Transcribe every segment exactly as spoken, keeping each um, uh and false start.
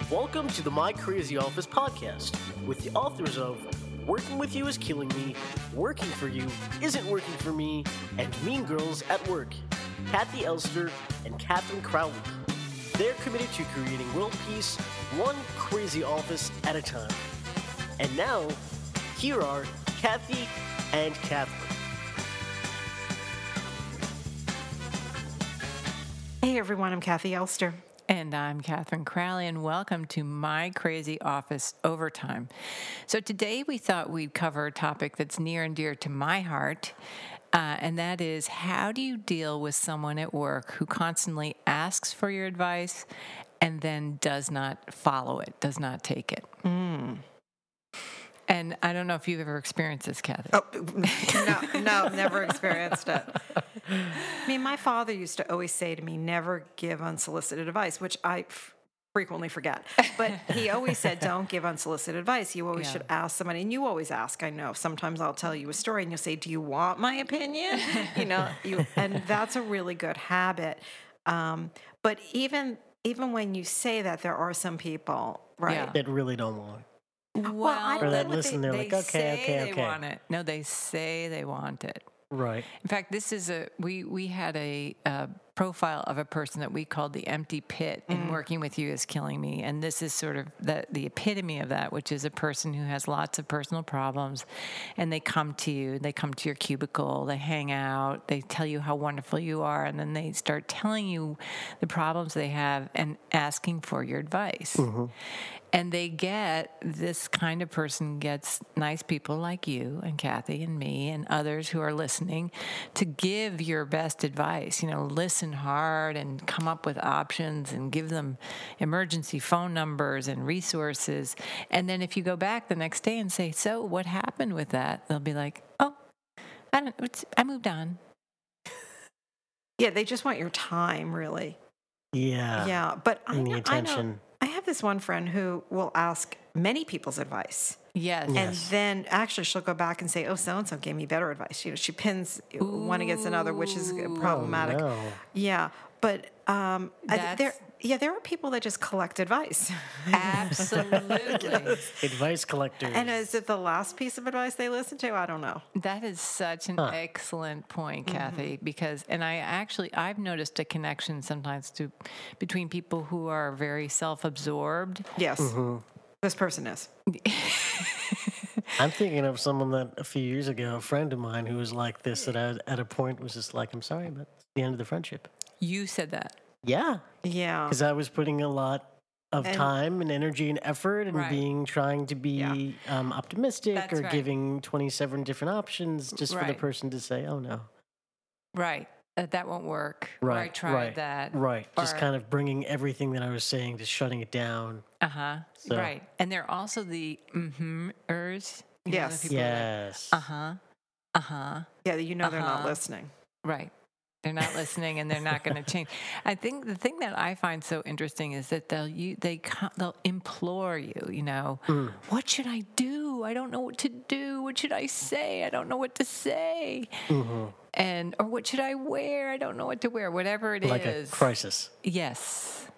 Welcome to the My Crazy Office podcast with the authors of Working With You Is Killing Me, Working For You Isn't Working For Me, and Mean Girls at Work, Kathy Elster and Catherine Crowley. They're committed to creating world peace, one crazy office at a time. And now, here are Kathy and Catherine. Hey everyone, I'm Kathy Elster. And I'm Catherine Crowley, and welcome to My Crazy Office Overtime. So today we thought we'd cover a topic that's near and dear to my heart, uh, and that is, how do you deal with someone at work who constantly asks for your advice and then does not follow it, does not take it? Mm. And I don't know if you've ever experienced this, Kathy. Oh, no, no, never experienced it. I mean, my father used to always say to me, never give unsolicited advice, which I f- frequently forget. But he always said, don't give unsolicited advice. You always yeah. should ask somebody. And you always ask, I know. Sometimes I'll tell you a story and you'll say, do you want my opinion? You know, you, and that's a really good habit. Um, but even even when you say that, there are some people, right? Yeah. That really don't want it. Well, well I or that listen, they, they're they like, okay, say okay, they okay. want it. No, they say they want it. Right. In fact, this is a we we had a, uh profile of a person that we called the empty pit, and mm. Working With You Is Killing Me. And this is sort of the, the epitome of that, which is a person who has lots of personal problems, and they come to you, they come to your cubicle, they hang out, they tell you how wonderful you are, and then they start telling you the problems they have and asking for your advice. Mm-hmm. And they get, this kind of person gets nice people like you and Kathy and me and others who are listening to give your best advice. You know, listen hard and come up with options and give them emergency phone numbers and resources. And then if you go back the next day and say, so what happened with that? They'll be like, oh, I don't, it's, I moved on. Yeah, they just want your time, really. Yeah. Yeah, but I and the know, attention. I know. I have this one friend who will ask many people's advice. Yes. And yes. then actually she'll go back and say, oh, so-and-so gave me better advice. You know, she pins Ooh. one against another, which is problematic. Oh, no. Yeah. But um, I, there, yeah, there are people that just collect advice. Absolutely. Advice collectors. And is it the last piece of advice they listen to? I don't know. That is such an huh. excellent point, Kathy, mm-hmm. because, and I actually, I've noticed a connection sometimes to between people who are very self-absorbed. Yes. Mm-hmm. This person is. I'm thinking of someone that a few years ago, a friend of mine who was like this, that I, at a point was just like, I'm sorry, but it's the end of the friendship. You said that. Yeah. Yeah. Because I was putting a lot of and, time and energy and effort and right. being, trying to be yeah. um, optimistic That's or right. giving twenty-seven different options just right. for the person to say, oh no. Right. Uh, that won't work. Right. Or I tried right, that. Right. Or, just kind of bringing everything that I was saying, just shutting it down. Uh-huh. So. Right. And they're also the mm-hmm-ers. Yes. Know, the yes. Like, uh-huh. Uh-huh. Yeah, you know uh-huh. they're not listening. Right. They're not listening, and they're not going to change. I think the thing that I find so interesting is that they'll you, they they'll implore you. You know, mm. what should I do? I don't know what to do. What should I say? I don't know what to say. Mm-hmm. And or what should I wear? I don't know what to wear. Whatever it like is, like a crisis. Yes,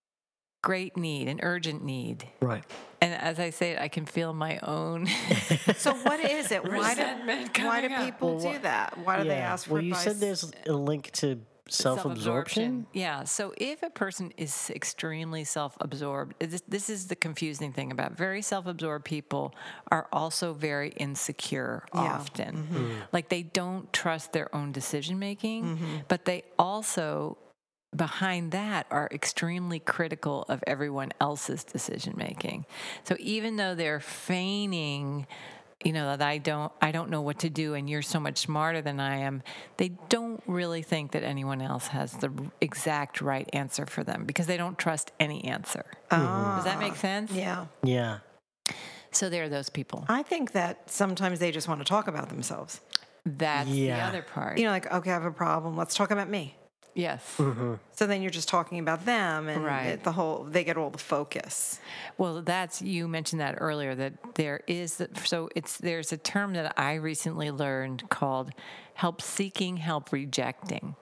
great need, an urgent need. Right. And as I say it, I can feel my own. So what is it? Why do, why do people well, do that? Why do yeah. they ask for well, advice? Well, you said there's a link to self-absorption. Self-absorption. Yeah. So if a person is extremely self-absorbed, this, this is the confusing thing about very self-absorbed people are also very insecure yeah. often. Mm-hmm. Mm. Like they don't trust their own decision-making, mm-hmm. but they also... behind that are extremely critical of everyone else's decision making. So even though they're feigning, you know, that I don't I don't know what to do and you're so much smarter than I am, they don't really think that anyone else has the exact right answer for them because they don't trust any answer. Ah. Does that make sense? Yeah. Yeah. So there are those people. I think that sometimes they just want to talk about themselves. That's yeah. the other part. You know, like, okay, I have a problem. Let's talk about me. Yes. Mm-hmm. So then you're just talking about them, and right. it, the whole they get all the focus. Well, that's you mentioned that earlier. That there is so it's there's a term that I recently learned called help seeking, help rejecting.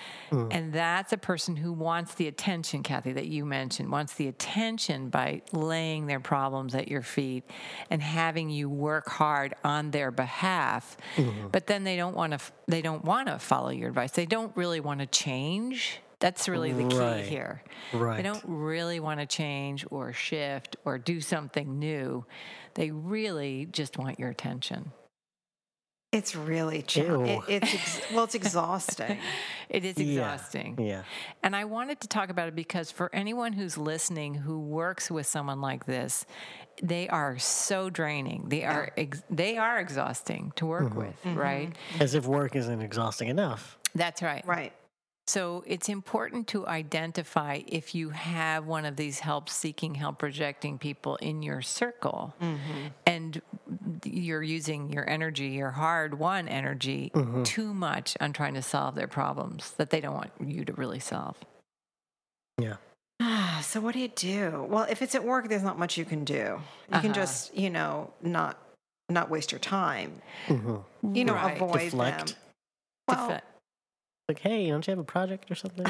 And that's a person who wants the attention, Kathy, that you mentioned, wants the attention by laying their problems at your feet and having you work hard on their behalf. Mm-hmm. But then they don't want to, they don't want to follow your advice. They don't really want to change. That's really the key Right. here. Right. They don't really want to change or shift or do something new. They really just want your attention. It's really cha- Ew. it, it's ex- well, it's exhausting. It is exhausting. Yeah. yeah. And I wanted to talk about it because for anyone who's listening who works with someone like this, they are so draining. They are ex- they are exhausting to work Mm-hmm. with, right? As if work isn't exhausting enough. That's right. Right. So it's important to identify if you have one of these help-seeking, help-rejecting people in your circle, mm-hmm. and you're using your energy, your hard-won energy, mm-hmm. too much on trying to solve their problems that they don't want you to really solve. Yeah. So what do you do? Well, if it's at work, there's not much you can do. You Uh-huh. can just, you know, not not waste your time. Mm-hmm. You know, Right. avoid Deflect. them. Well, Defe- Like, hey, don't you have a project or something?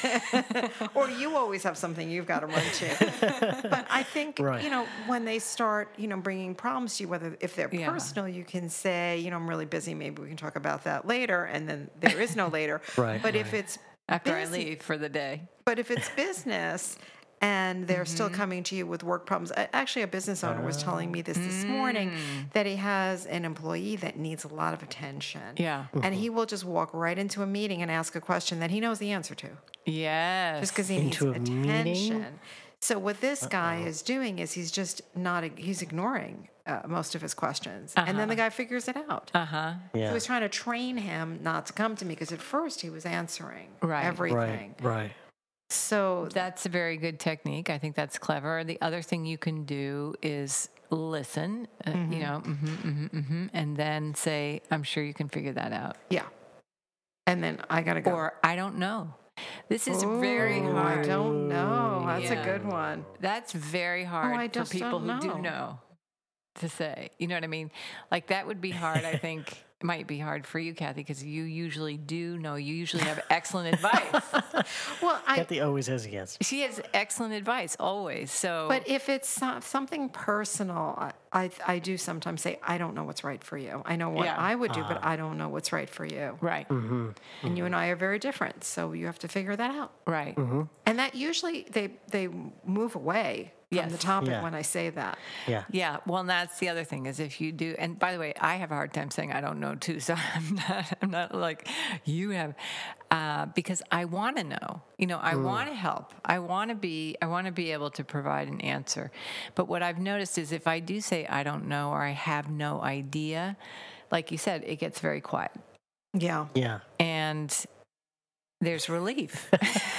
or you always have something you've got to run to. But I think, Right. you know, when they start, you know, bringing problems to you, whether if they're Yeah. personal, you can say, you know, I'm really busy. Maybe we can talk about that later. And then there is no later. Right, But if right. it's After I busy- leave for the day. But if it's business and they're still Mm-hmm. coming to you with work problems, a- actually, a business owner was telling me this this morning Mm. that he has an employee that needs a lot of attention. Yeah. And he will just walk right into a meeting and ask a question that he knows the answer to Yes. just because he Into needs a meeting? attention. So what this guy is doing is he's just not, he's ignoring uh, most of his questions. And then the guy figures it out. Uh-huh. Yeah. So he's trying to train him not to come to me because at first he was answering Right. everything. Right. Right. So That's a very good technique. I think that's clever. The other thing you can do is listen, uh, Mm-hmm. you know, mm-hmm, mm-hmm, mm-hmm, and then say, I'm sure you can figure that out. yeah. And then I got to go. Or, I don't know. This is very Ooh, hard. I don't know. That's Yeah. a good one. That's very hard I for just people don't who do know. know to say. You know what I mean? Like, that would be hard, I think. It might be hard for you, Kathy, because you usually do know. You usually have excellent advice. Well, I. Kathy always has the answer. She has excellent advice, always. So, But if it's so- something personal, I, I I do sometimes say I don't know what's right for you. I know what Yeah. I would do, but I don't know what's right for you. right, Mm-hmm. And you and I are very different, so you have to figure that out. right. And that usually they they move away from Yes. the topic Yeah. when I say that. Yeah. Yeah, well, and that's the other thing is if you do, and by the way, I have a hard time saying I don't know too, so I'm not, I'm not like you have, uh, because I want to know. You know, I want to help. I want to be. I want to be able to provide an answer. But what I've noticed is if I do say I don't know or I have no idea, like you said, it gets very quiet, Yeah. Yeah. and there's relief.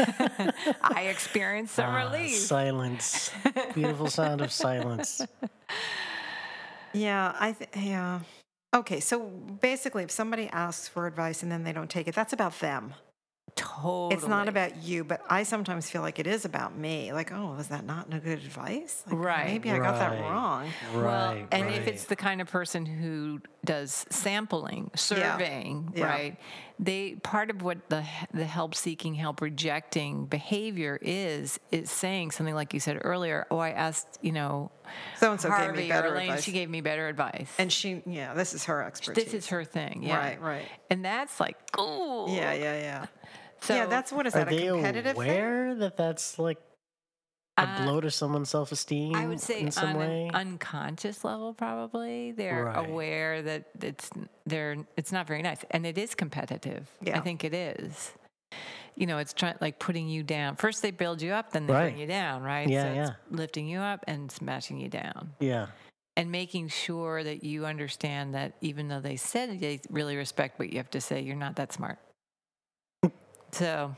I experienced some Ah, relief. silence. Beautiful sound of silence. Yeah, I th- yeah. Okay, so basically if somebody asks for advice and then they don't take it, that's about them. Totally. It's not about you, but I sometimes feel like it is about me. Like, oh, was that not no good advice? Like, Right. Maybe I got that Right. wrong. Well, Right. and right. if it's the kind of person who does sampling, surveying, Yeah. right? They part of what the the help seeking, help rejecting behavior is is saying something like you said earlier. Oh, I asked, you know, So and so gave Harvey me or better Elaine. advice. She gave me better advice. and she, yeah, this is her expertise. this is her thing, yeah. Right, right. And that's like, ooh. Yeah, yeah, yeah. So yeah, that's what is Are that a they competitive thing? aware that that's like a Uh, blow to someone's self-esteem I would say in some on way? an unconscious level, probably they're Right. aware that it's they're it's not very nice, and it is competitive. Yeah. I think it is. You know, it's trying like putting you down. First they build you up, then they Right. bring you down, right? Yeah, so it's yeah. lifting you up and smashing you down, yeah. and making sure that you understand that even though they said they really respect what you have to say, you're not that smart. So.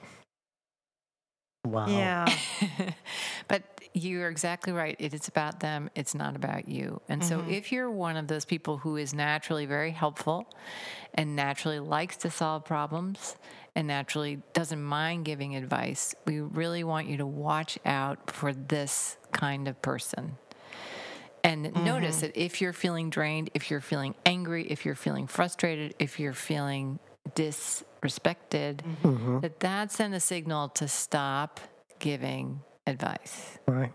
Wow. Yeah. But you're exactly right. It is about them. It's not about you. And so if you're one of those people who is naturally very helpful and naturally likes to solve problems and naturally doesn't mind giving advice, we really want you to watch out for this kind of person. And notice that if you're feeling drained, if you're feeling angry, if you're feeling frustrated, if you're feeling dis respected, Mm-hmm. that that's then a signal to stop giving advice. Right.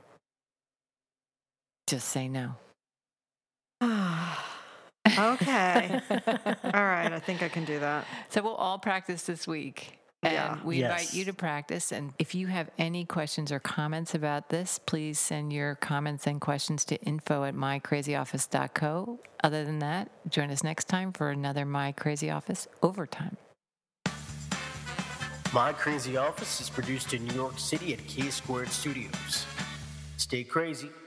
Just say no. Okay. All right. I think I can do that. So we'll all practice this week. And Yeah. we Yes. invite you to practice. And if you have any questions or comments about this, please send your comments and questions to info at my crazy office dot co. Other than that, join us next time for another My Crazy Office Overtime. My Crazy Office is produced in New York City at K Squared Studios. Stay crazy.